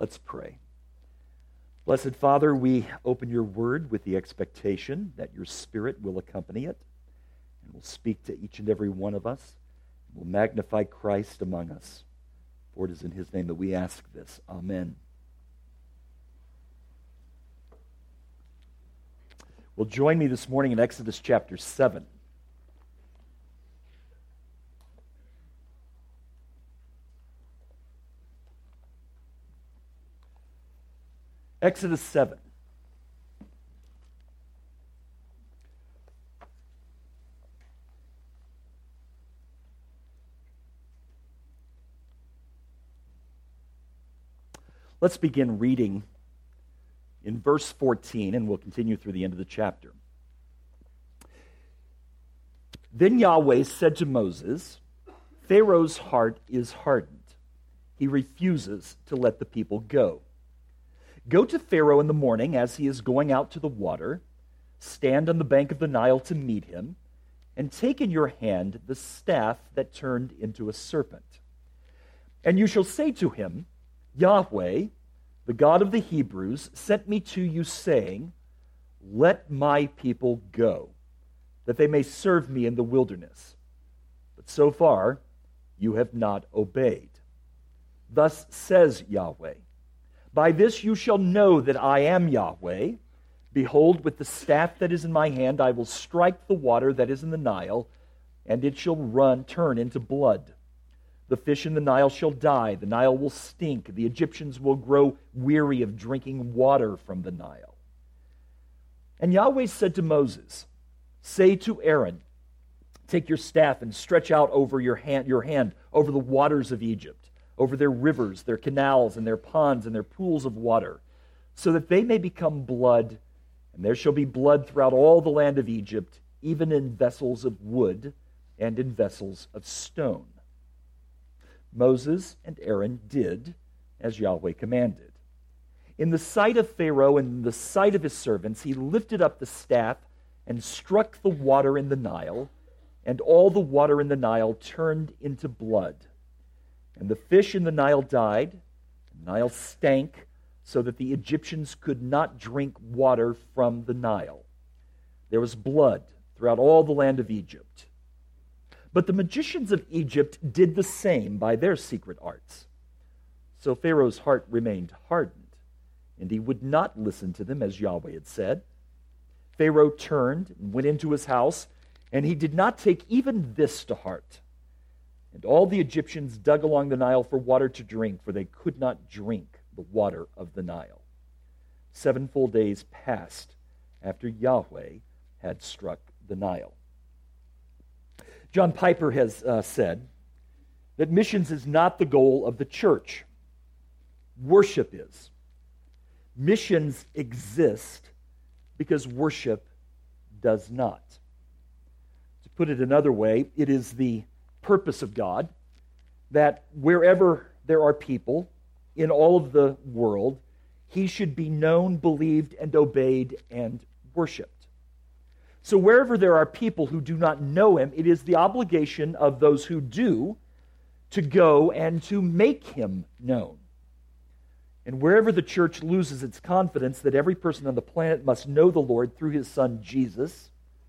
Let's pray. Blessed Father, we open your word with the expectation that your Spirit will accompany it and will speak to each and every one of us and will magnify Christ among us. For it is in his name that we ask this. Amen. Well, join me this morning in Exodus chapter 7. Exodus 7. Let's begin reading in verse 14, and we'll continue through the end of the chapter. Then Yahweh said to Moses, Pharaoh's heart is hardened. He refuses to let the people go. Go to Pharaoh in the morning as he is going out to the water, stand on the bank of the Nile to meet him, and take in your hand the staff that turned into a serpent. And you shall say to him, Yahweh, the God of the Hebrews, sent me to you, saying, Let my people go, that they may serve me in the wilderness. But so far you have not obeyed. Thus says Yahweh, By this you shall know that I am Yahweh. Behold, with the staff that is in my hand, I will strike the water that is in the Nile, and it shall turn into blood. The fish in the Nile shall die, the Nile will stink, the Egyptians will grow weary of drinking water from the Nile. And Yahweh said to Moses, Say to Aaron, Take your staff and stretch out over your hand over the waters of Egypt, over their rivers, their canals, and their ponds, and their pools of water, so that they may become blood, and there shall be blood throughout all the land of Egypt, even in vessels of wood and in vessels of stone. Moses and Aaron did as Yahweh commanded. In the sight of Pharaoh and in the sight of his servants, he lifted up the staff and struck the water in the Nile, and all the water in the Nile turned into blood. And the fish in the Nile died, the Nile stank, so that the Egyptians could not drink water from the Nile. There was blood throughout all the land of Egypt. But the magicians of Egypt did the same by their secret arts. So Pharaoh's heart remained hardened, and he would not listen to them as Yahweh had said. Pharaoh turned and went into his house, and he did not take even this to heart. And all the Egyptians dug along the Nile for water to drink, for they could not drink the water of the Nile. 7 full days passed after Yahweh had struck the Nile. John Piper has said that missions is not the goal of the church. Worship is. Missions exist because worship does not. To put it another way, it is the purpose of God that wherever there are people in all of the world, he should be known, believed, and obeyed and worshiped. So wherever there are people who do not know him, it is the obligation of those who do to go and to make him known. And wherever the church loses its confidence that every person on the planet must know the Lord through his Son Jesus,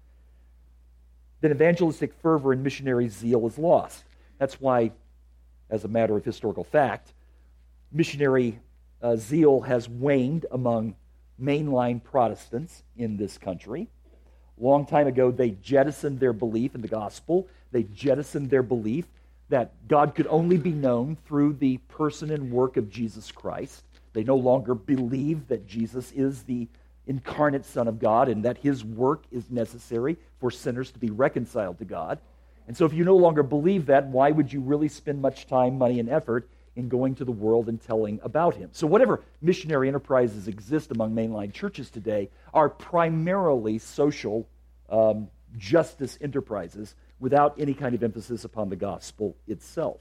then evangelistic fervor and missionary zeal is lost. That's why, as a matter of historical fact, missionary zeal has waned among mainline Protestants in this country. Long time ago, they jettisoned their belief in the gospel. They jettisoned their belief that God could only be known through the person and work of Jesus Christ. They no longer believe that Jesus is the incarnate Son of God and that his work is necessary for sinners to be reconciled to God. And so if you no longer believe that, why would you really spend much time, money, and effort in going to the world and telling about him? So whatever missionary enterprises exist among mainline churches today are primarily social justice enterprises without any kind of emphasis upon the gospel itself.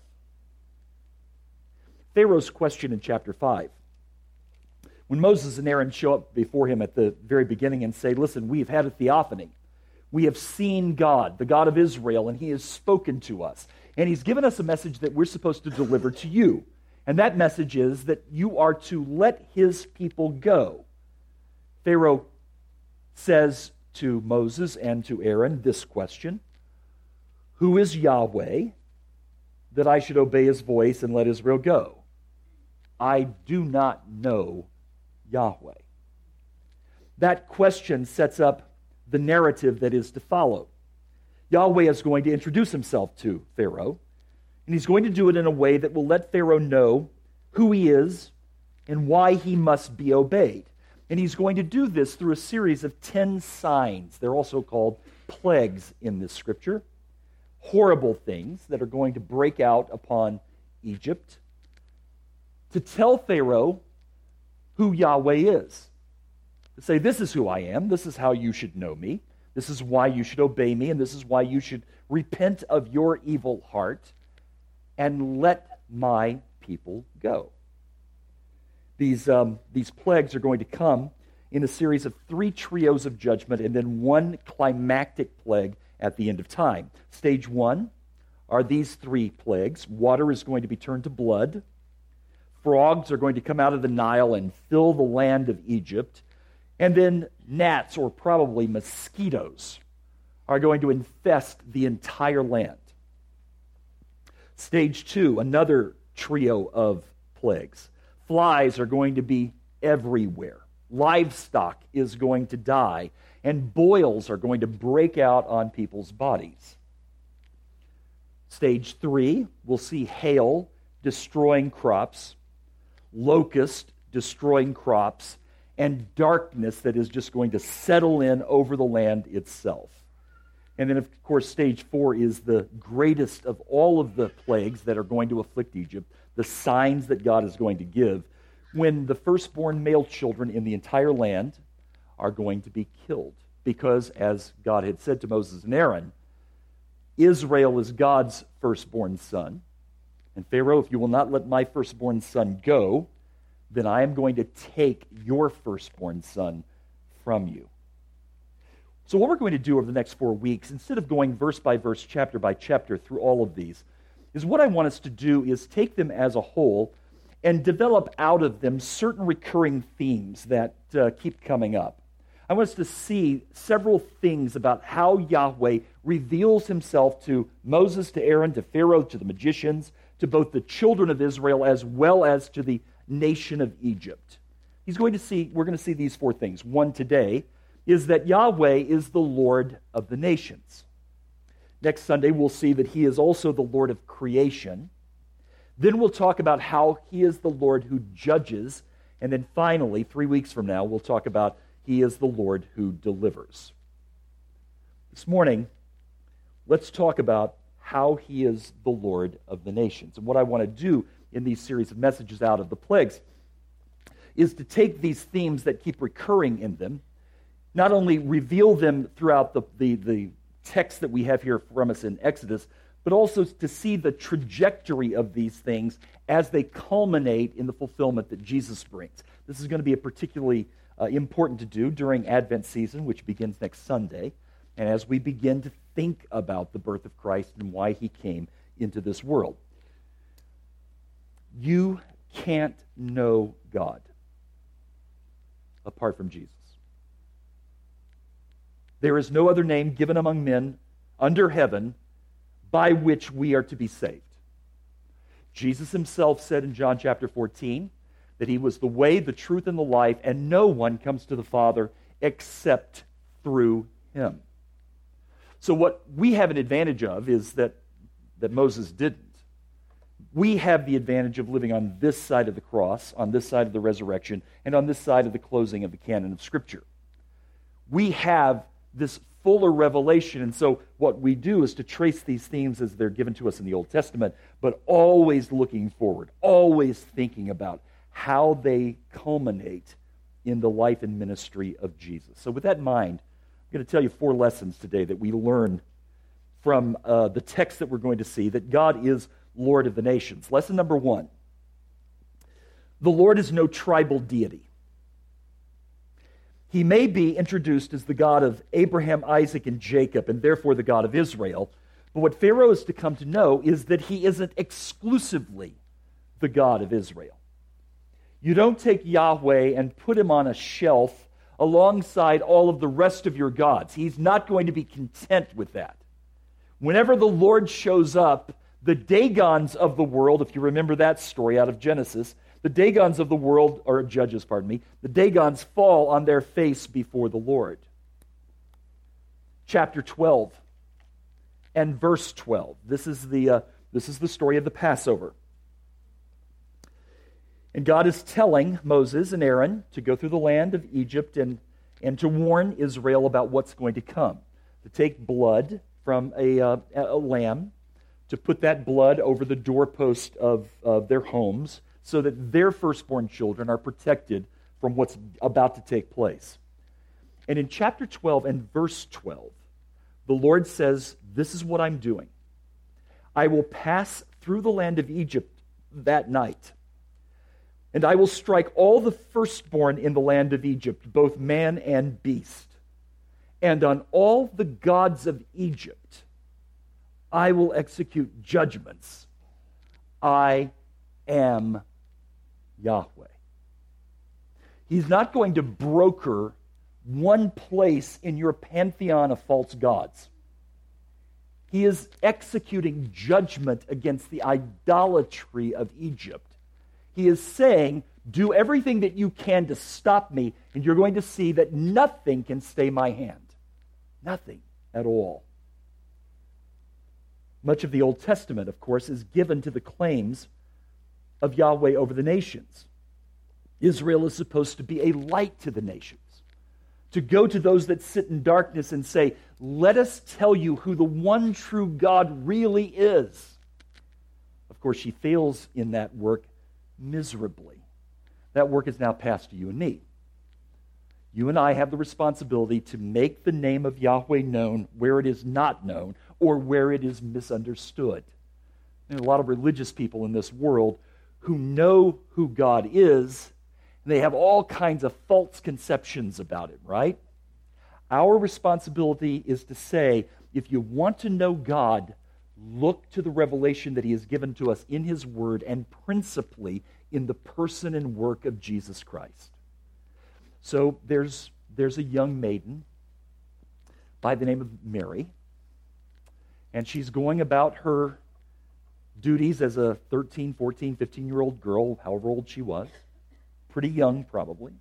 Pharaoh's question in chapter 5. When Moses and Aaron show up before him at the very beginning and say, listen, we've had a theophany. We have seen God, the God of Israel, and he has spoken to us. And he's given us a message that we're supposed to deliver to you. And that message is that you are to let his people go. Pharaoh says to Moses and to Aaron this question: who is Yahweh that I should obey his voice and let Israel go? I do not know Yahweh. That question sets up the narrative that is to follow. Yahweh is going to introduce himself to Pharaoh, and he's going to do it in a way that will let Pharaoh know who he is and why he must be obeyed. And he's going to do this through a series of 10 signs. They're also called plagues in this scripture. Horrible things that are going to break out upon Egypt to tell Pharaoh who Yahweh is. To say, this is who I am, this is how you should know me, this is why you should obey me, and this is why you should repent of your evil heart and let my people go. These plagues are going to come in a series of 3 trios of judgment and then one climactic plague at the end of time. Stage 1 are these 3 plagues. Water is going to be turned to blood. Frogs are going to come out of the Nile and fill the land of Egypt. And then gnats, or probably mosquitoes, are going to infest the entire land. Stage 2, another trio of plagues. Flies are going to be everywhere. Livestock is going to die, and boils are going to break out on people's bodies. Stage 3, we'll see hail destroying crops, locust destroying crops, and darkness that is just going to settle in over the land itself. And then, of course, stage 4 is the greatest of all of the plagues that are going to afflict Egypt, the signs that God is going to give, when the firstborn male children in the entire land are going to be killed. Because, as God had said to Moses and Aaron, Israel is God's firstborn son. And Pharaoh, if you will not let my firstborn son go, then I am going to take your firstborn son from you. So what we're going to do over the next 4 weeks, instead of going verse by verse, chapter by chapter through all of these, is what I want us to do is take them as a whole and develop out of them certain recurring themes that keep coming up. I want us to see several things about how Yahweh reveals himself to Moses, to Aaron, to Pharaoh, to the magicians, to both the children of Israel as well as to the nation of Egypt. We're going to see these 4 things. One today is that Yahweh is the Lord of the nations. Next Sunday, we'll see that he is also the Lord of creation. Then we'll talk about how he is the Lord who judges. And then finally, 3 weeks from now, we'll talk about he is the Lord who delivers. This morning, let's talk about how he is the Lord of the nations. And what I want to do in these series of messages out of the plagues is to take these themes that keep recurring in them, not only reveal them throughout the text that we have here from us in Exodus, but also to see the trajectory of these things as they culminate in the fulfillment that Jesus brings. This is going to be a particularly important to do during Advent season, which begins next Sunday, and as we begin to think about the birth of Christ and why he came into this world. You can't know God apart from Jesus. There is no other name given among men under heaven by which we are to be saved. Jesus himself said in John chapter 14 that he was the way, the truth, and the life, and no one comes to the Father except through him. So what we have an advantage of is that Moses didn't. We have the advantage of living on this side of the cross, on this side of the resurrection, and on this side of the closing of the canon of Scripture. We have this fuller revelation, and so what we do is to trace these themes as they're given to us in the Old Testament, but always looking forward, always thinking about how they culminate in the life and ministry of Jesus. So with that in mind, I'm going to tell you 4 lessons today that we learn from the text that we're going to see, that God is Lord of the nations. Lesson number 1, the Lord is no tribal deity. He may be introduced as the God of Abraham, Isaac, and Jacob, and therefore the God of Israel. But what Pharaoh is to come to know is that he isn't exclusively the God of Israel. You don't take Yahweh and put him on a shelf alongside all of the rest of your gods. He's not going to be content with that. Whenever the Lord shows up, the Dagons of the world, if you remember that story out of Genesis, the Dagons of the world, or Judges, pardon me, the Dagons fall on their face before the Lord. Chapter 12 and verse 12. This is the story of the Passover. And God is telling Moses and Aaron to go through the land of Egypt and to warn Israel about what's going to come. To take blood from a lamb, to put that blood over the doorpost of their homes so that their firstborn children are protected from what's about to take place. And in chapter 12 and verse 12, the Lord says, this is what I'm doing. I will pass through the land of Egypt that night, and I will strike all the firstborn in the land of Egypt, both man and beast. And on all the gods of Egypt, I will execute judgments. I am Yahweh. He's not going to broker one place in your pantheon of false gods. He is executing judgment against the idolatry of Egypt. He is saying, do everything that you can to stop me, and you're going to see that nothing can stay my hand. Nothing at all. Much of the Old Testament, of course, is given to the claims of Yahweh over the nations. Israel is supposed to be a light to the nations, to go to those that sit in darkness and say, let us tell you who the one true God really is. Of course, she fails in that work miserably. That work is now passed to you and me. You and I have the responsibility to make the name of Yahweh known where it is not known or where it is misunderstood. There are a lot of religious people in this world who know who God is, and they have all kinds of false conceptions about it, right? Our responsibility is to say, if you want to know God, look to the revelation that he has given to us in his word, and principally in the person and work of Jesus Christ. So there's a young maiden by the name of Mary, and she's going about her duties as a 13, 14, 15-year-old girl, however old she was, pretty young probably.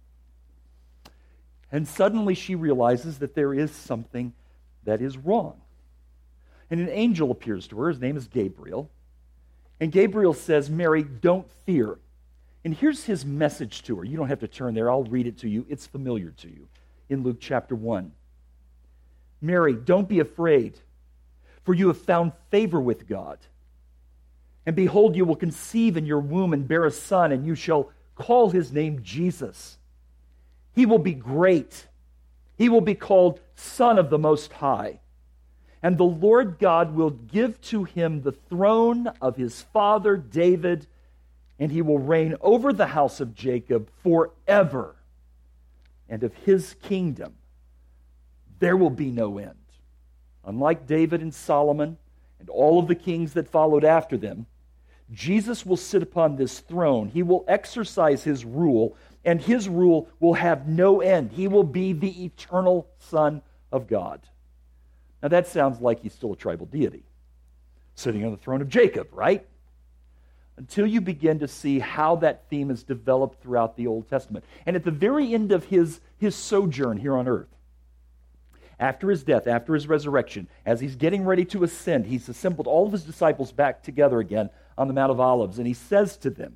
And suddenly she realizes that there is something that is wrong. And an angel appears to her. His name is Gabriel. And Gabriel says, Mary, don't fear. And here's his message to her. You don't have to turn there. I'll read it to you. It's familiar to you in Luke chapter 1. Mary, don't be afraid, for you have found favor with God. And behold, you will conceive in your womb and bear a son, and you shall call his name Jesus. He will be great. He will be called Son of the Most High. And the Lord God will give to him the throne of his father David, and he will reign over the house of Jacob forever. And of his kingdom there will be no end. Unlike David and Solomon and all of the kings that followed after them, Jesus will sit upon this throne. He will exercise his rule, and his rule will have no end. He will be the eternal Son of God. Now that sounds like he's still a tribal deity, sitting on the throne of Jacob, right? Until you begin to see how that theme is developed throughout the Old Testament. And at the very end of his sojourn here on earth, after his death, after his resurrection, as he's getting ready to ascend, he's assembled all of his disciples back together again on the Mount of Olives, and he says to them,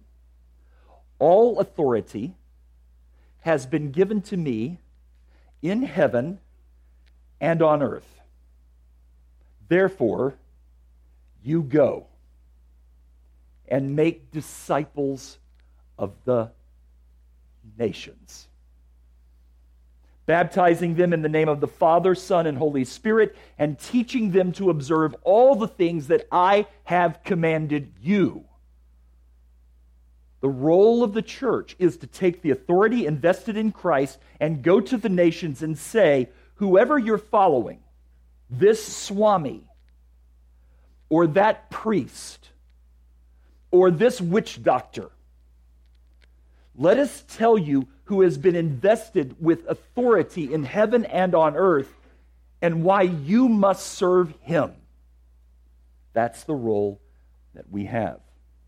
all authority has been given to me in heaven and on earth. Therefore, you go and make disciples of the nations, baptizing them in the name of the Father, Son, and Holy Spirit, and teaching them to observe all the things that I have commanded you. The role of the church is to take the authority invested in Christ and go to the nations and say, whoever you're following, this Swami, or that priest, or this witch doctor. Let us tell you who has been invested with authority in heaven and on earth, and why you must serve him. That's the role that we have.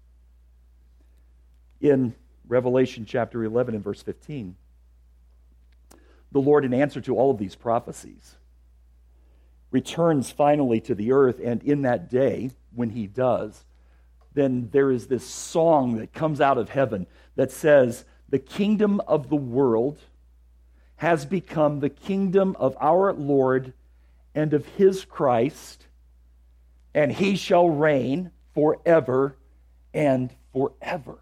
In Revelation chapter 11 and verse 15, the Lord, in answer to all of these prophecies, returns finally to the earth, and in that day, when he does, then there is this song that comes out of heaven that says, the kingdom of the world has become the kingdom of our Lord and of his Christ, and he shall reign forever and forever.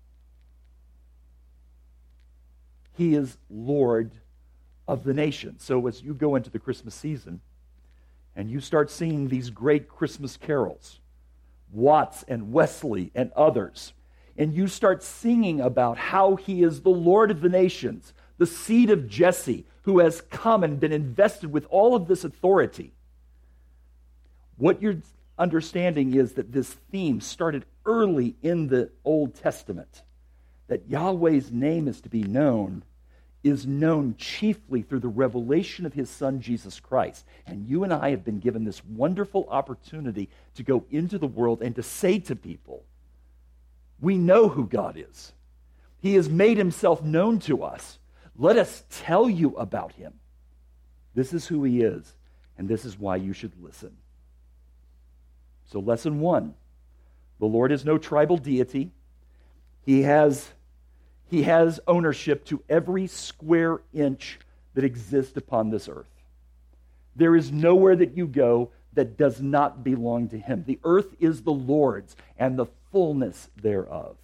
He is Lord of the nations. So as you go into the Christmas season and you start singing these great Christmas carols, Watts and Wesley and others, and you start singing about how he is the Lord of the nations, the seed of Jesse, who has come and been invested with all of this authority, what you're understanding is that this theme started early in the Old Testament, that Yahweh's name is to be known, is known chiefly through the revelation of his Son, Jesus Christ. And you and I have been given this wonderful opportunity to go into the world and to say to people, we know who God is. He has made himself known to us. Let us tell you about him. This is who he is, and this is why you should listen. So lesson 1, the Lord is no tribal deity. He has ownership to every square inch that exists upon this earth. There is nowhere that you go that does not belong to him. The earth is the Lord's and the fullness thereof.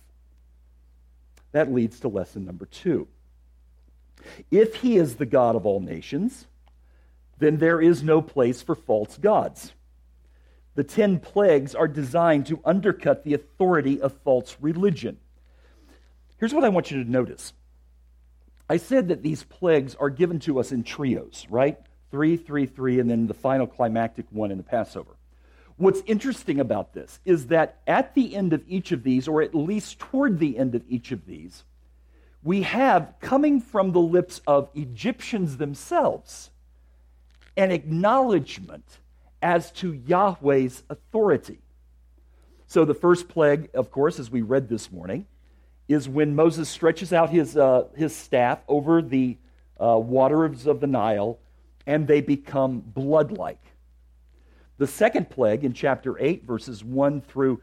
That leads to lesson number 2. If he is the God of all nations, then there is no place for false gods. The 10 plagues are designed to undercut the authority of false religion. Here's what I want you to notice. I said that these plagues are given to us in trios, right? 3, 3, 3, and then the final climactic one in the Passover. What's interesting about this is that at the end of each of these, or at least toward the end of each of these, we have, coming from the lips of Egyptians themselves, an acknowledgement as to Yahweh's authority. So the first plague, of course, as we read this morning, is when Moses stretches out his staff over the waters of the Nile, and they become blood-like. The second plague in chapter 8, verses 1 through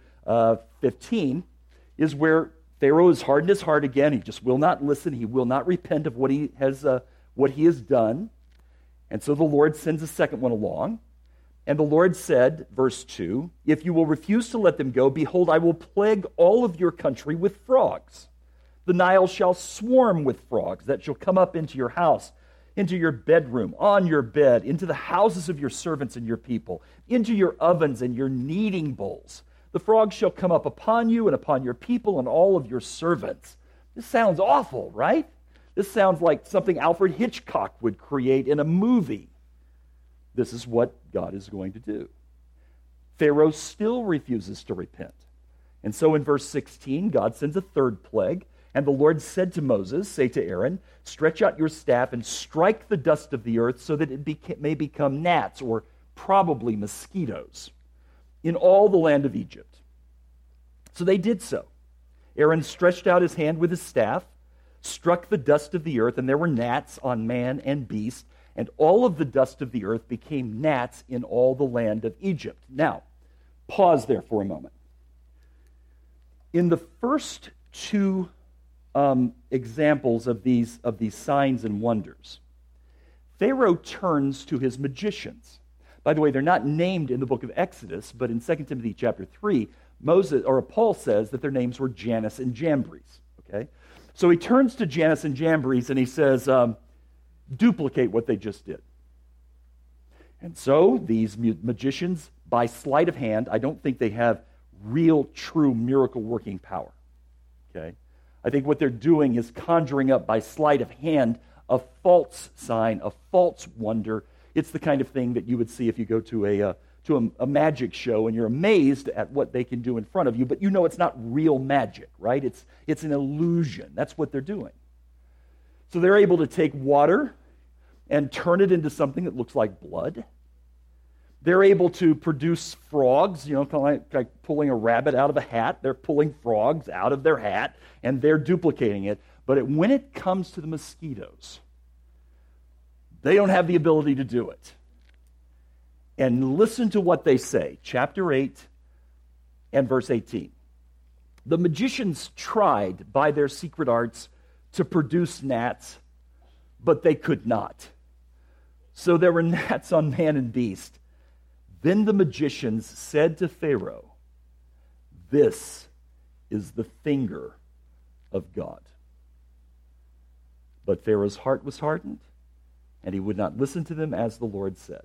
15, is where Pharaoh has hardened his heart again. He just will not listen. He will not repent of what he has done. And so the Lord sends a second one along. And the Lord said, verse 2, if you will refuse to let them go, behold, I will plague all of your country with frogs. The Nile shall swarm with frogs that shall come up into your house, into your bedroom, on your bed, into the houses of your servants and your people, into your ovens and your kneading bowls. The frogs shall come up upon you and upon your people and all of your servants. This sounds awful, right? This sounds like something Alfred Hitchcock would create in a movie. This is what God is going to do. Pharaoh still refuses to repent. And so in verse 16, God sends a third plague. And the Lord said to Moses, say to Aaron, stretch out your staff and strike the dust of the earth so that it may become gnats, or probably mosquitoes, in all the land of Egypt. So they did so. Aaron stretched out his hand with his staff, struck the dust of the earth, and there were gnats on man and beast, and all of the dust of the earth became gnats in all the land of Egypt. Now, pause there for a moment. In the first two examples of these signs and wonders, Pharaoh turns to his magicians. By the way, they're not named in the book of Exodus, but in 2 Timothy chapter 3, Paul says that their names were Jannes and Jambres. Okay, so he turns to Jannes and Jambres and he says, duplicate what they just did. And so these magicians, by sleight of hand, I don't think they have real, true miracle-working power. Okay, I think what they're doing is conjuring up by sleight of hand a false sign, a false wonder. It's the kind of thing that you would see if you go to to a magic show and you're amazed at what they can do in front of you, but you know it's not real magic, right? It's an illusion. That's what they're doing. So they're able to take water and turn it into something that looks like blood. They're able to produce frogs, kind of like pulling a rabbit out of a hat. They're pulling frogs out of their hat, and they're duplicating it. But when it comes to the mosquitoes, they don't have the ability to do it. And listen to what they say, chapter 8 and verse 18. The magicians tried by their secret arts to produce gnats, but they could not. So there were gnats on man and beast. Then the magicians said to Pharaoh, "This is the finger of God." But Pharaoh's heart was hardened, and he would not listen to them as the Lord said.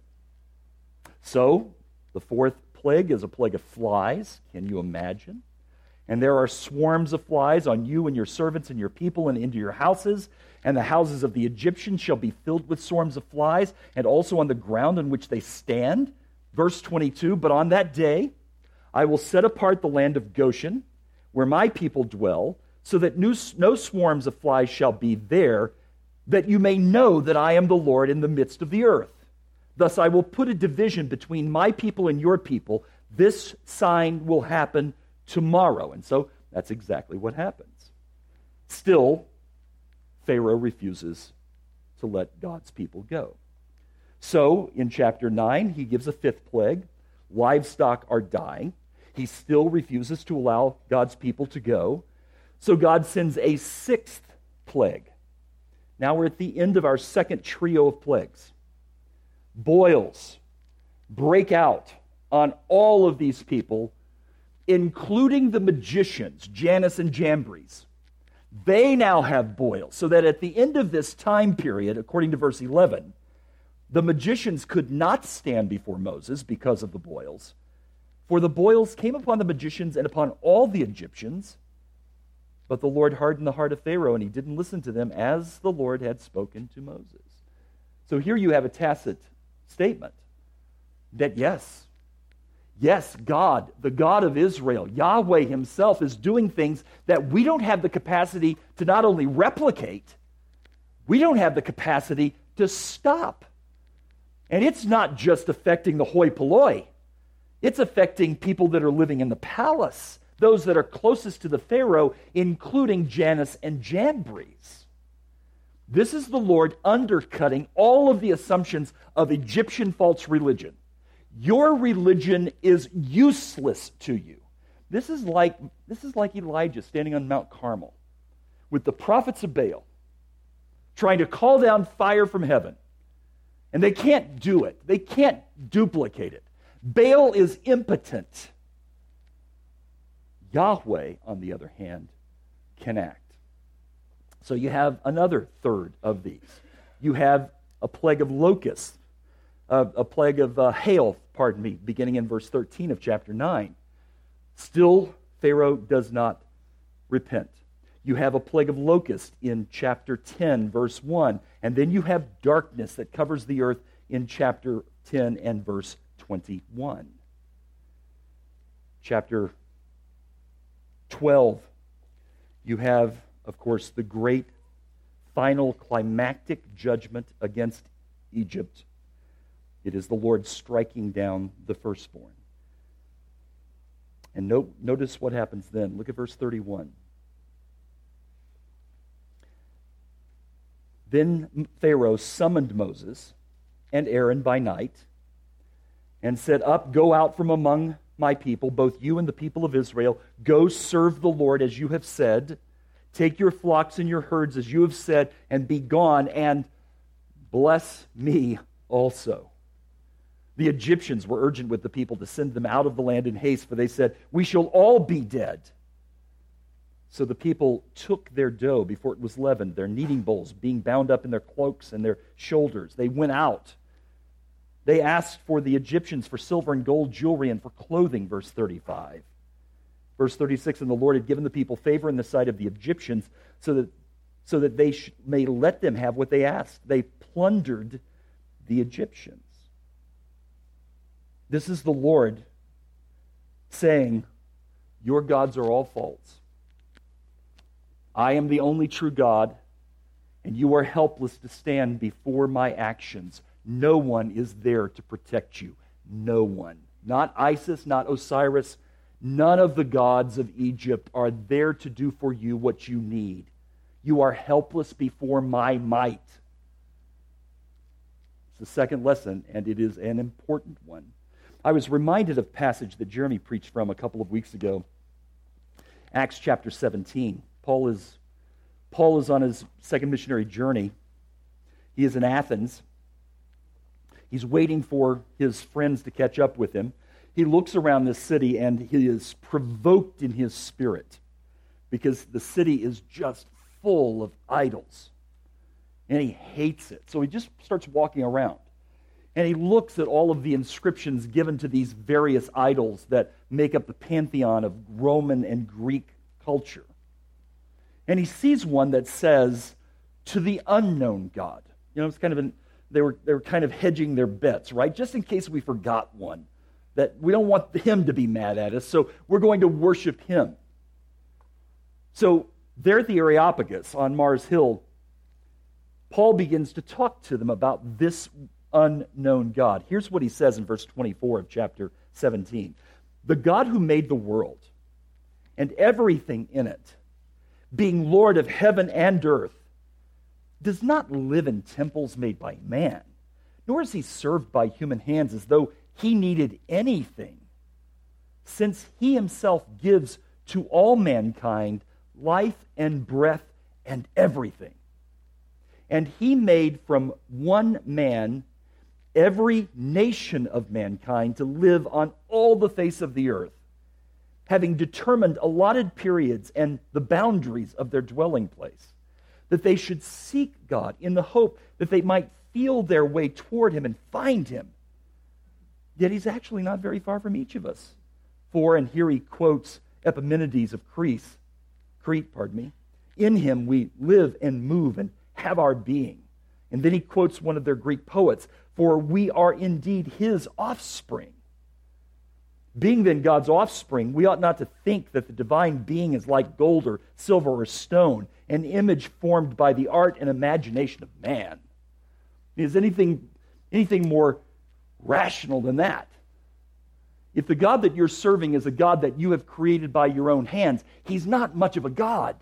So, the fourth plague is a plague of flies. Can you imagine? And there are swarms of flies on you and your servants and your people and into your houses, and the houses of the Egyptians shall be filled with swarms of flies, and also on the ground on which they stand. Verse 22, but on that day I will set apart the land of Goshen, where my people dwell, so that no swarms of flies shall be there, that you may know that I am the Lord in the midst of the earth. Thus I will put a division between my people and your people. This sign will happen tomorrow. And so that's exactly what happens. Still, Pharaoh refuses to let God's people go. So, in chapter 9, he gives a fifth plague. Livestock are dying. He still refuses to allow God's people to go. So God sends a sixth plague. Now we're at the end of our second trio of plagues. Boils break out on all of these people, including the magicians, Jannes and Jambres. They now have boils, so that at the end of this time period, according to verse 11, the magicians could not stand before Moses because of the boils. For the boils came upon the magicians and upon all the Egyptians. But the Lord hardened the heart of Pharaoh, and he didn't listen to them as the Lord had spoken to Moses. So here you have a tacit statement that yes, God, the God of Israel, Yahweh himself, is doing things that we don't have the capacity to not only replicate, we don't have the capacity to stop. And it's not just affecting the hoi polloi. It's affecting people that are living in the palace, those that are closest to the Pharaoh, including Jannes and Jambres. This is the Lord undercutting all of the assumptions of Egyptian false religion. Your religion is useless to you. This is like Elijah standing on Mount Carmel with the prophets of Baal, trying to call down fire from heaven. And they can't do it. They can't duplicate it. Baal is impotent. Yahweh, on the other hand, can act. So you have another third of these. You have a plague of locusts, a plague of hail, beginning in verse 13 of chapter 9. Still, Pharaoh does not repent. You have a plague of locusts in chapter 10, verse 1. And then you have darkness that covers the earth in chapter 10 and verse 21. Chapter 12, you have, of course, the great final climactic judgment against Egypt. It is the Lord striking down the firstborn. And notice what happens then. Look at verse 31. Then Pharaoh summoned Moses and Aaron by night and said, "Up, go out from among my people, both you and the people of Israel. Go serve the Lord as you have said. Take your flocks and your herds as you have said, and be gone, and bless me also." The Egyptians were urgent with the people to send them out of the land in haste, for they said, "We shall all be dead." So the people took their dough before it was leavened, their kneading bowls being bound up in their cloaks and their shoulders. They went out. They asked for the Egyptians for silver and gold jewelry and for clothing, verse 35. Verse 36, and the Lord had given the people favor in the sight of the Egyptians so that they may let them have what they asked. They plundered the Egyptians. This is the Lord saying, your gods are all false. I am the only true God, and you are helpless to stand before my actions. No one is there to protect you. No one. Not Isis, not Osiris. None of the gods of Egypt are there to do for you what you need. You are helpless before my might. It's the second lesson, and it is an important one. I was reminded of a passage that Jeremy preached from a couple of weeks ago. Acts chapter 17. Paul is on his second missionary journey. He is in Athens. He's waiting for his friends to catch up with him. He looks around this city and he is provoked in his spirit because the city is just full of idols. And he hates it. So he just starts walking around. And he looks at all of the inscriptions given to these various idols that make up the pantheon of Roman and Greek culture. And he sees one that says, to the unknown God. You know, it's kind of they were kind of hedging their bets, right? Just in case we forgot one. That we don't want him to be mad at us, so we're going to worship him. So there at the Areopagus on Mars Hill, Paul begins to talk to them about this unknown God. Here's what he says in verse 24 of chapter 17. The God who made the world and everything in it, being Lord of heaven and earth, does not live in temples made by man, nor is he served by human hands as though he needed anything, since he himself gives to all mankind life and breath and everything. And he made from one man every nation of mankind to live on all the face of the earth, having determined allotted periods and the boundaries of their dwelling place, that they should seek God in the hope that they might feel their way toward him and find him. Yet he's actually not very far from each of us. For, and here he quotes Epimenides of Crete, in him we live and move and have our being. And then he quotes one of their Greek poets, for we are indeed his offspring. Being then God's offspring, we ought not to think that the divine being is like gold or silver or stone, an image formed by the art and imagination of man. Is anything more rational than that? If the God that you're serving is a God that you have created by your own hands, he's not much of a God.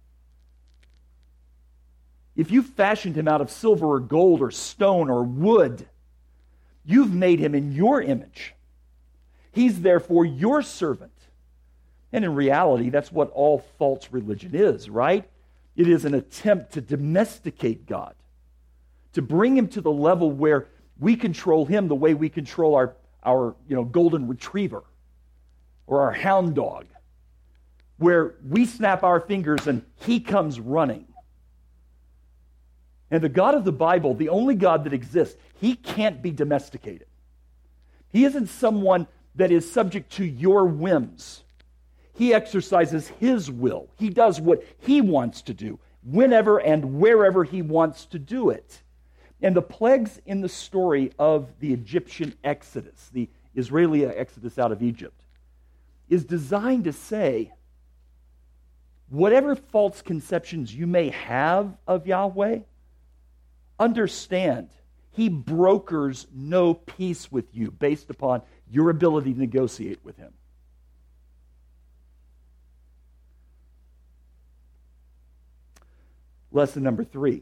If you fashioned him out of silver or gold or stone or wood, you've made him in your image. He's therefore your servant. And in reality, that's what all false religion is, right? It is an attempt to domesticate God, to bring him to the level where we control him the way we control our golden retriever or our hound dog, where we snap our fingers and he comes running. And the God of the Bible, the only God that exists, he can't be domesticated. He isn't someone that is subject to your whims. He exercises his will. He does what he wants to do, whenever and wherever he wants to do it. And the plagues in the story of the Egyptian exodus, the Israeli exodus out of Egypt, is designed to say, whatever false conceptions you may have of Yahweh, understand, he brokers no peace with you based upon your ability to negotiate with him. Lesson number 3.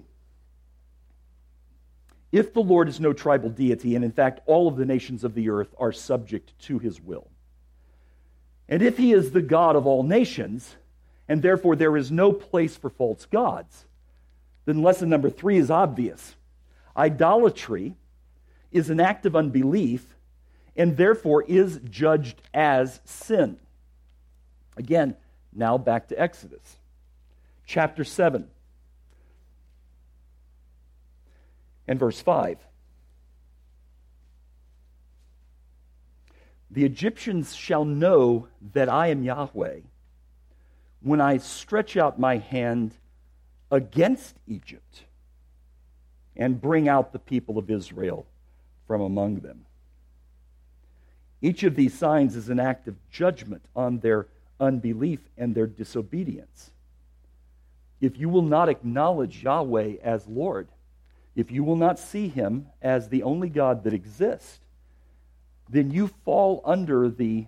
If the Lord is no tribal deity, and in fact all of the nations of the earth are subject to his will, and if he is the God of all nations, and therefore there is no place for false gods, then lesson number 3 is obvious. Idolatry is an act of unbelief and therefore is judged as sin. Again, now back to Exodus. Chapter 7 and verse 5. The Egyptians shall know that I am Yahweh when I stretch out my hand against Egypt and bring out the people of Israel from among them. Each of these signs is an act of judgment on their unbelief and their disobedience. If you will not acknowledge Yahweh as Lord, if you will not see him as the only God that exists, then you fall under the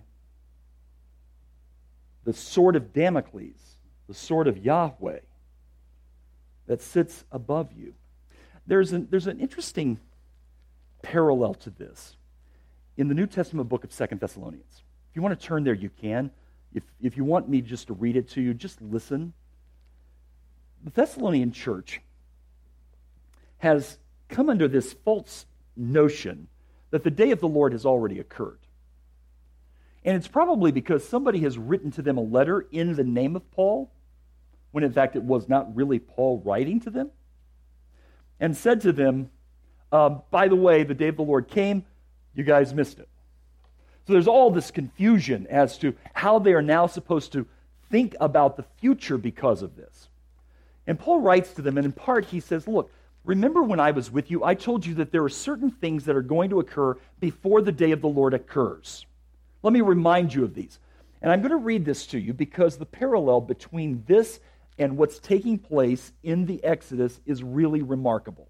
sword of Damocles, the sword of Yahweh that sits above you. There's an interesting parallel to this in the New Testament book of 2 Thessalonians. If you want to turn there, you can. If you want me just to read it to you, just listen. The Thessalonian church has come under this false notion that the day of the Lord has already occurred. And it's probably because somebody has written to them a letter in the name of Paul, when in fact it was not really Paul writing to them, and said to them, by the way, the day of the Lord came, you guys missed it. So there's all this confusion as to how they are now supposed to think about the future because of this. And Paul writes to them, and in part he says, look, remember when I was with you, I told you that there are certain things that are going to occur before the day of the Lord occurs. Let me remind you of these. And I'm going to read this to you because the parallel between this and what's taking place in the Exodus is really remarkable.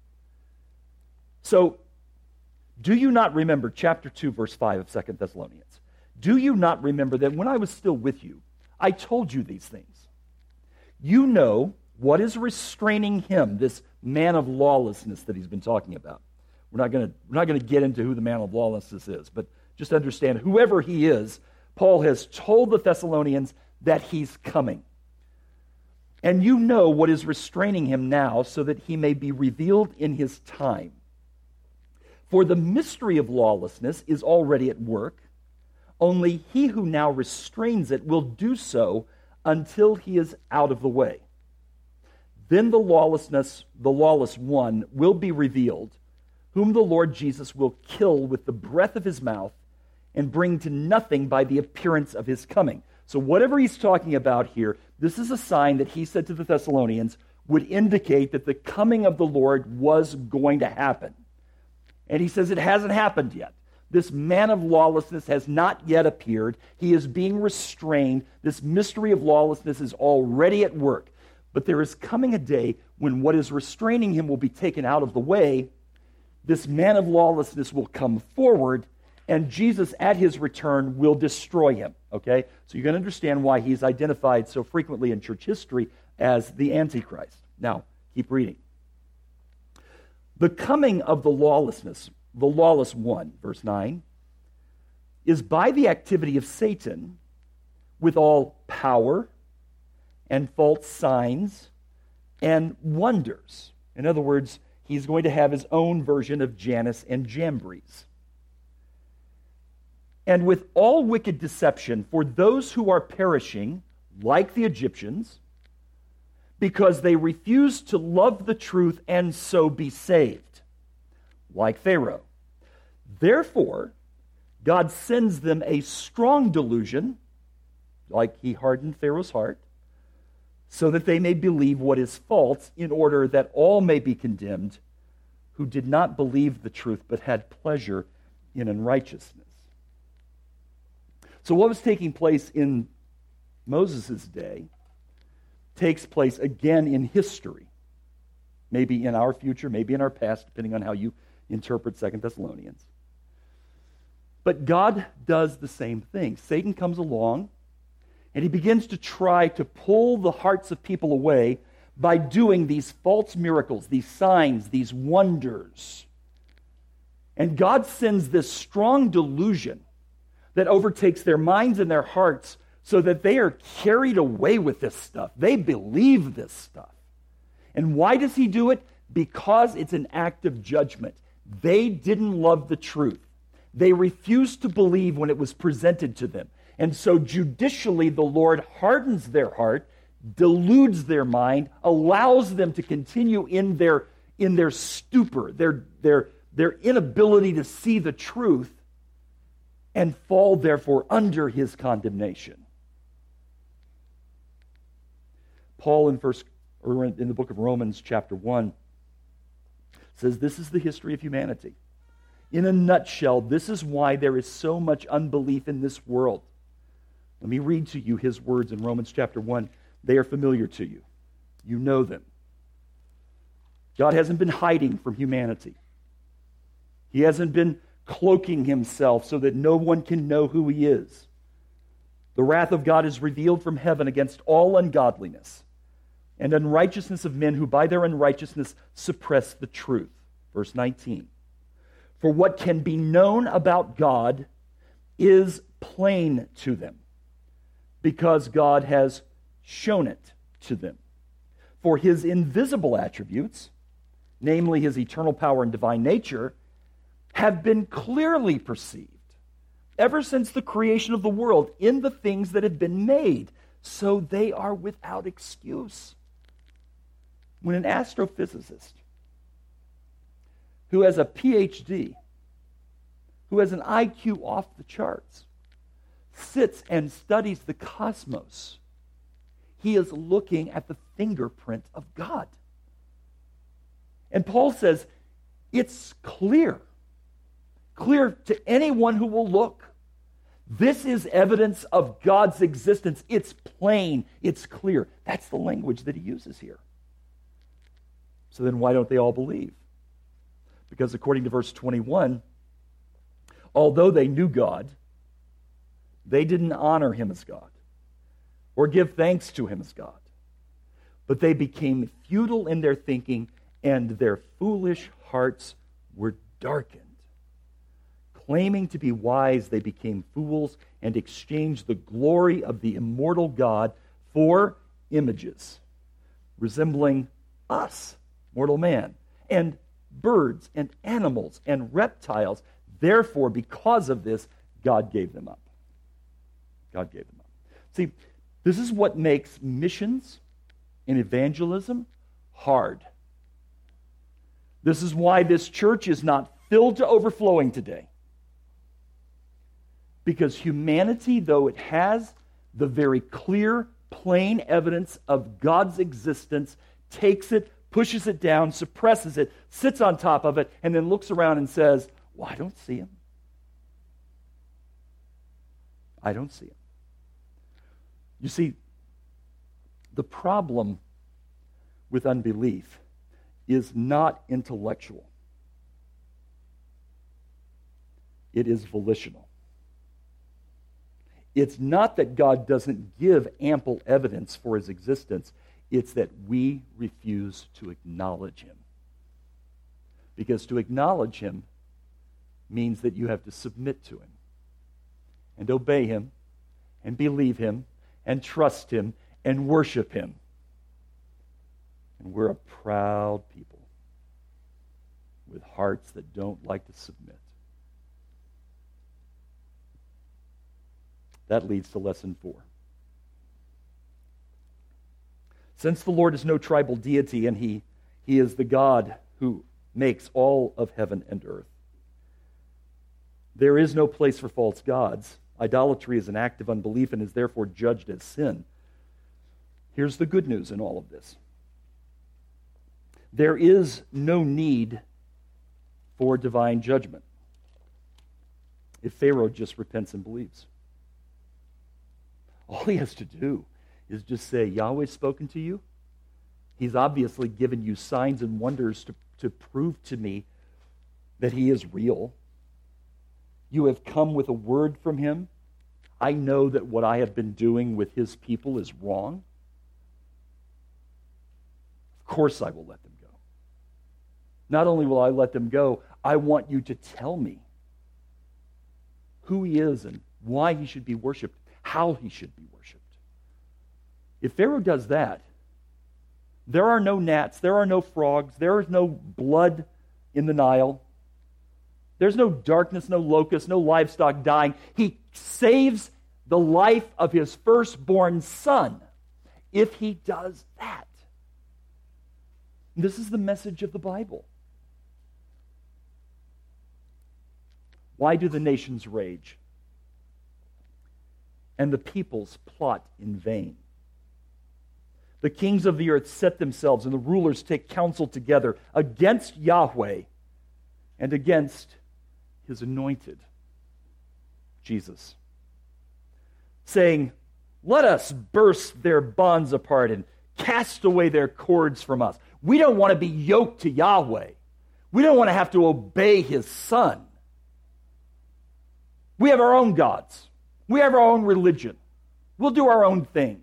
So, do you not remember, chapter 2, verse 5 of 2 Thessalonians? Do you not remember that when I was still with you, I told you these things? You know what is restraining him, this man of lawlessness that he's been talking about. We're not going to get into who the man of lawlessness is, but just understand, whoever he is, Paul has told the Thessalonians that he's coming. And you know what is restraining him now, so that he may be revealed in his time. For the mystery of lawlessness is already at work, only he who now restrains it will do so until he is out of the way. Then the lawless one, will be revealed, whom the Lord Jesus will kill with the breath of his mouth and bring to nothing by the appearance of his coming. So whatever he's talking about here, this is a sign that he said to the Thessalonians would indicate that the coming of the Lord was going to happen. And he says it hasn't happened yet. This man of lawlessness has not yet appeared. He is being restrained. This mystery of lawlessness is already at work. But there is coming a day when what is restraining him will be taken out of the way. This man of lawlessness will come forward, and Jesus at his return will destroy him. Okay? So you're going to understand why he's identified so frequently in church history as the Antichrist. Now, keep reading. The coming of the lawless one, verse 9, is by the activity of Satan with all power and false signs and wonders. In other words, he's going to have his own version of Jannes and Jambres. And with all wicked deception for those who are perishing, like the Egyptians, because they refuse to love the truth and so be saved, like Pharaoh. Therefore, God sends them a strong delusion, like he hardened Pharaoh's heart, so that they may believe what is false, in order that all may be condemned who did not believe the truth but had pleasure in unrighteousness. So what was taking place in Moses' day takes place again in history. Maybe in our future, maybe in our past, depending on how you interpret 2 Thessalonians. But God does the same thing. Satan comes along, and he begins to try to pull the hearts of people away by doing these false miracles, these signs, these wonders. And God sends this strong delusion that overtakes their minds and their hearts, so that they are carried away with this stuff. They believe this stuff. And why does he do it? Because it's an act of judgment. They didn't love the truth. They refused to believe when it was presented to them. And so judicially, the Lord hardens their heart, deludes their mind, allows them to continue in their stupor, their inability to see the truth, and fall, therefore, under his condemnation. Paul in the book of Romans, chapter 1, says this is the history of humanity. In a nutshell, this is why there is so much unbelief in this world. Let me read to you his words in Romans chapter 1. They are familiar to you. You know them. God hasn't been hiding from humanity. He hasn't been cloaking himself so that no one can know who he is. The wrath of God is revealed from heaven against all ungodliness and unrighteousness of men who by their unrighteousness suppress the truth. Verse 19. For what can be known about God is plain to them, because God has shown it to them. For his invisible attributes, namely his eternal power and divine nature, have been clearly perceived ever since the creation of the world in the things that have been made, so they are without excuse. When an astrophysicist who has a PhD, who has an IQ off the charts, sits and studies the cosmos, he is looking at the fingerprint of God. And Paul says, it's clear to anyone who will look. This is evidence of God's existence. It's plain, it's clear. That's the language that he uses here. So then why don't they all believe? Because according to verse 21, although they knew God, they didn't honor him as God or give thanks to him as God. But they became futile in their thinking, and their foolish hearts were darkened. Claiming to be wise, they became fools and exchanged the glory of the immortal God for images resembling us, mortal man, and birds and animals and reptiles. Therefore, because of this, God gave them up. God gave them up. See, this is what makes missions and evangelism hard. This is why this church is not filled to overflowing today. Because humanity, though it has the very clear, plain evidence of God's existence, takes it, pushes it down, suppresses it, sits on top of it, and then looks around and says, well, I don't see him. I don't see him. You see, the problem with unbelief is not intellectual. It is volitional. It's not that God doesn't give ample evidence for his existence. It's that we refuse to acknowledge him. Because to acknowledge him means that you have to submit to him and obey him and believe him and trust him and worship him. And we're a proud people with hearts that don't like to submit. That leads to lesson 4. Since the Lord is no tribal deity and he is the God who makes all of heaven and earth, there is no place for false gods. Idolatry is an act of unbelief and is therefore judged as sin. Here's the good news in all of this. There is no need for divine judgment if Pharaoh just repents and believes. All he has to do is just say, Yahweh's spoken to you. He's obviously given you signs and wonders to prove to me that he is real. You have come with a word from him. I know that what I have been doing with his people is wrong. Of course I will let them go. Not only will I let them go, I want you to tell me who he is and why he should be worshipped, how he should be worshipped. If Pharaoh does that, there are no gnats, there are no frogs, there is no blood in the Nile. There's no darkness, no locusts, no livestock dying. He saves the life of his firstborn son if he does that. This is the message of the Bible. Why do the nations rage and the peoples plot in vain? The kings of the earth set themselves and the rulers take counsel together against Yahweh and against his anointed, Jesus, saying, "Let us burst their bonds apart and cast away their cords from us." We don't want to be yoked to Yahweh. We don't want to have to obey his Son. We have our own gods. We have our own religion. We'll do our own thing.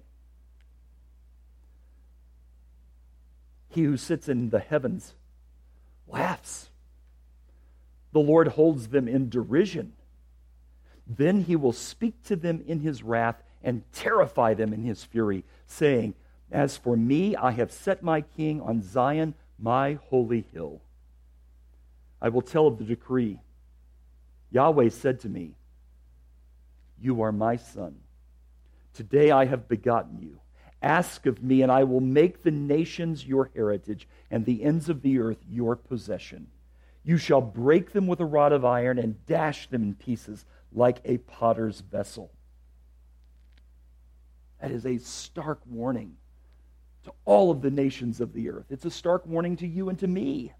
He who sits in the heavens laughs. The Lord holds them in derision. Then he will speak to them in his wrath and terrify them in his fury, saying, "As for me, I have set my king on Zion, my holy hill. I will tell of the decree. Yahweh said to me, 'You are my son. Today I have begotten you. Ask of me, and I will make the nations your heritage, and the ends of the earth your possession. You shall break them with a rod of iron and dash them in pieces like a potter's vessel.'" That is a stark warning to all of the nations of the earth. It's a stark warning to you and to me.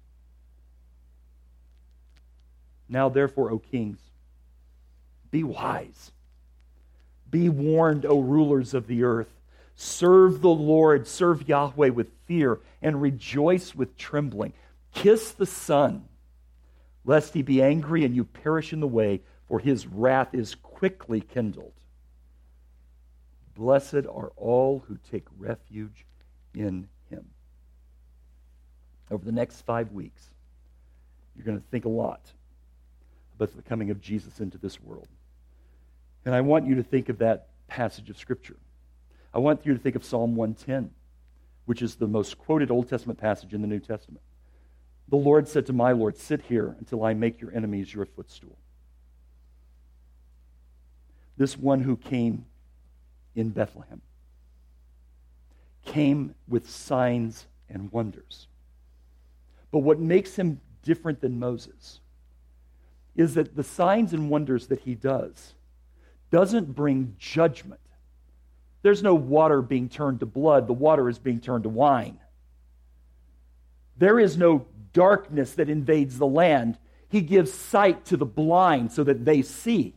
Now, therefore, O kings, be wise. Be warned, O rulers of the earth. Serve the Lord, serve Yahweh with fear, and rejoice with trembling. Kiss the Son, lest he be angry and you perish in the way, for his wrath is quickly kindled. Blessed are all who take refuge in him. Over the next 5 weeks, you're going to think a lot about the coming of Jesus into this world. And I want you to think of that passage of Scripture. I want you to think of Psalm 110, which is the most quoted Old Testament passage in the New Testament. The Lord said to my Lord, "Sit here until I make your enemies your footstool." This one who came in Bethlehem came with signs and wonders. But what makes him different than Moses is that the signs and wonders that he doesn't bring judgment. There's no water being turned to blood. The water is being turned to wine. There is no darkness that invades the land. He gives sight to the blind so that they see.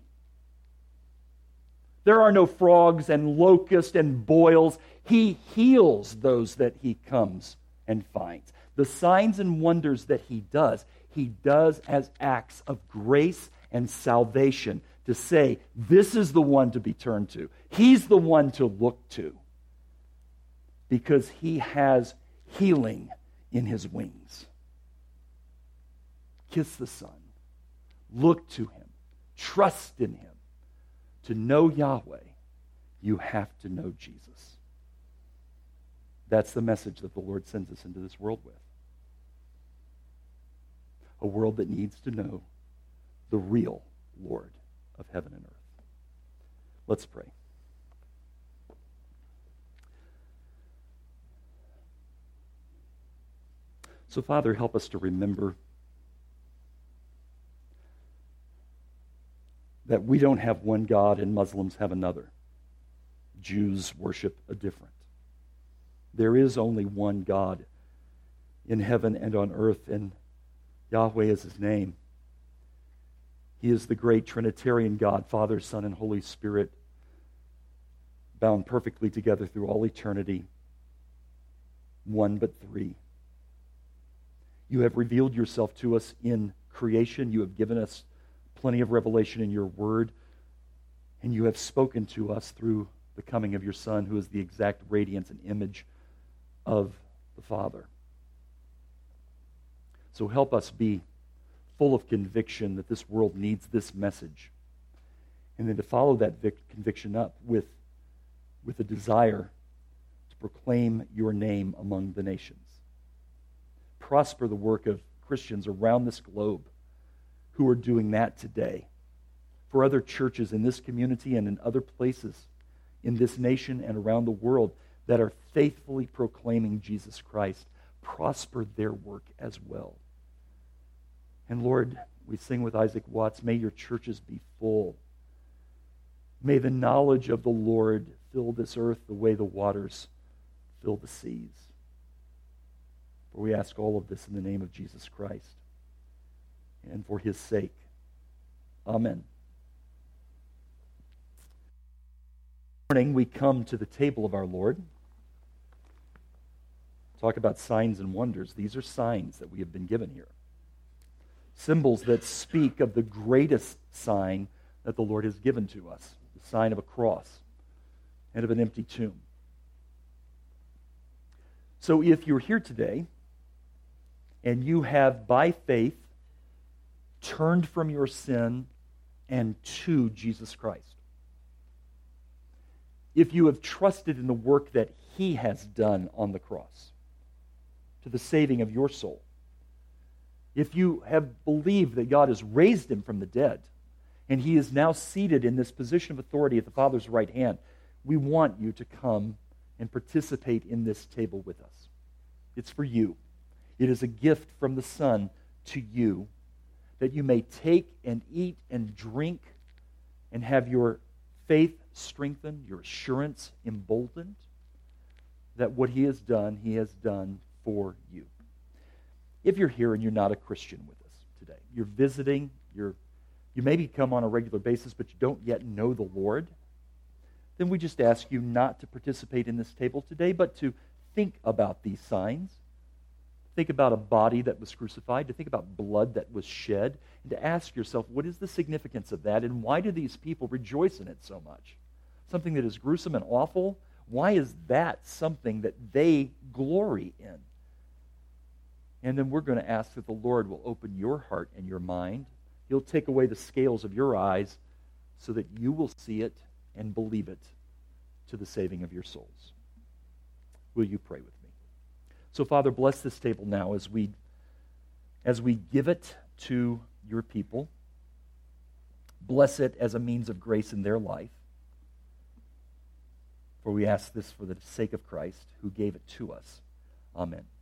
There are no frogs and locusts and boils. He heals those that he comes and finds. The signs and wonders that he does as acts of grace and salvation to say, this is the one to be turned to. He's the one to look to because he has healing in his wings. Kiss the Son. Look to him. Trust in him. To know Yahweh, you have to know Jesus. That's the message that the Lord sends us into this world with. A world that needs to know the real Lord of heaven and earth. Let's pray. So, Father, help us to remember that we don't have one God and Muslims have another. Jews worship a different. There is only one God in heaven and on earth, and Yahweh is his name. He is the great Trinitarian God, Father, Son, and Holy Spirit, bound perfectly together through all eternity, one but three. You have revealed yourself to us in creation. You have given us plenty of revelation in your word, and you have spoken to us through the coming of your Son, who is the exact radiance and image of the Father. So help us be full of conviction that this world needs this message, and then to follow that conviction up with a desire to proclaim your name among the nations. Prosper the work of Christians around this globe who are doing that today, for other churches in this community and in other places in this nation and around the world that are faithfully proclaiming Jesus Christ. Prosper their work as well. And Lord, we sing with Isaac Watts, may your churches be full. May the knowledge of the Lord fill this earth the way the waters fill the seas. For we ask all of this in the name of Jesus Christ, and for his sake, Amen. This morning we come to the table of our Lord. Talk about signs and wonders. These are signs that we have been given here. Symbols that speak of the greatest sign that the Lord has given to us, the sign of a cross and of an empty tomb. So if you're here today and you have, by faith, turned from your sin and to Jesus Christ, if you have trusted in the work that He has done on the cross to the saving of your soul, if you have believed that God has raised Him from the dead and He is now seated in this position of authority at the Father's right hand, we want you to come and participate in this table with us. It's for you. It is a gift from the Son to you, that you may take and eat and drink and have your faith strengthened, your assurance emboldened, that what He has done for you. If you're here and you're not a Christian with us today, you're visiting, you maybe come on a regular basis, but you don't yet know the Lord, then we just ask you not to participate in this table today, but to think about these signs. Think about a body that was crucified, to think about blood that was shed, and to ask yourself, what is the significance of that, and why do these people rejoice in it so much? Something that is gruesome and awful, why is that something that they glory in? And then we're going to ask that the Lord will open your heart and your mind. He'll take away the scales of your eyes so that you will see it and believe it to the saving of your souls. Will you pray with me? So, Father, bless this table now as we give it to your people. Bless it as a means of grace in their life. For we ask this for the sake of Christ, who gave it to us. Amen.